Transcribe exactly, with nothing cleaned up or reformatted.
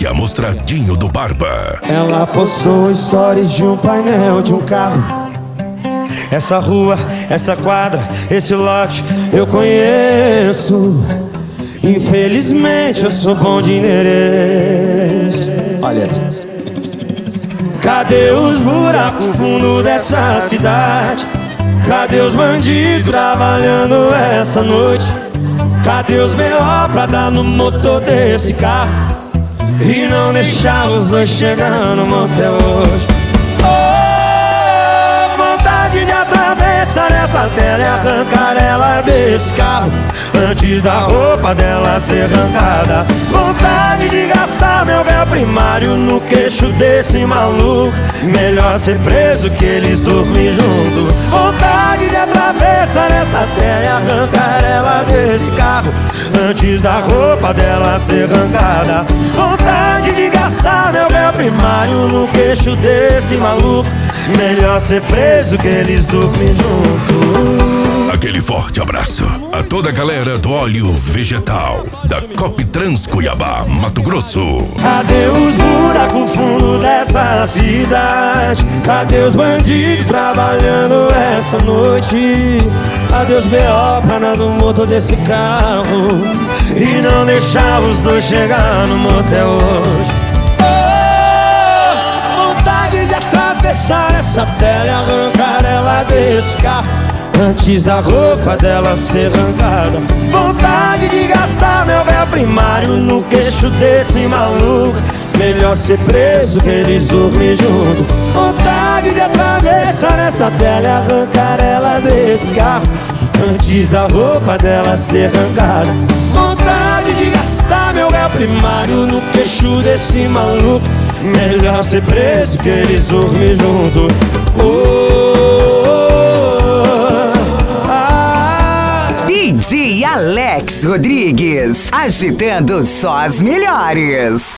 Dia Mostradinho do Barba. Ela postou stories de um painel de um carro. Essa rua, essa quadra, esse lote eu conheço. Infelizmente eu sou bom de endereço. Olha, cadê os buracos fundo dessa cidade? Cadê os bandidos trabalhando essa noite? Cadê os B O pra dar no motor desse carro e não deixar os dois chegar no motel hoje? Oh, vontade de atravessar essa tela e arrancar ela desse carro antes da roupa dela ser arrancada. Vontade de gastar meu véu primário no queixo desse maluco. Melhor ser preso que eles dormem junto. Vontade de atravessar essa tela e arrancar ela desse carro antes da roupa dela ser arrancada. Vontade de gastar meu véu primário no queixo desse maluco. Melhor ser preso que eles dormem junto. Aquele forte abraço a toda a galera do óleo vegetal da Coptrans Cuiabá, Mato Grosso. Cadê os buracos fundo dessa cidade? Cadê os bandidos trabalhando essa noite? Cadê os B O pra nada no motor desse carro e não deixar os dois chegar no motel hoje? Oh, vontade de atravessar essa tela e arrancar ela desse carro antes da roupa dela ser arrancada. Vontade de gastar meu véu primário no queixo desse maluco. Melhor ser preso que eles dormem junto. Vontade de atravessar essa tela e arrancar ela desse carro antes da roupa dela ser arrancada. Vontade de gastar meu véu primário no queixo desse maluco. Melhor ser preso que eles dormem junto. Oh, D J Alex Rodrigues, agitando só as melhores.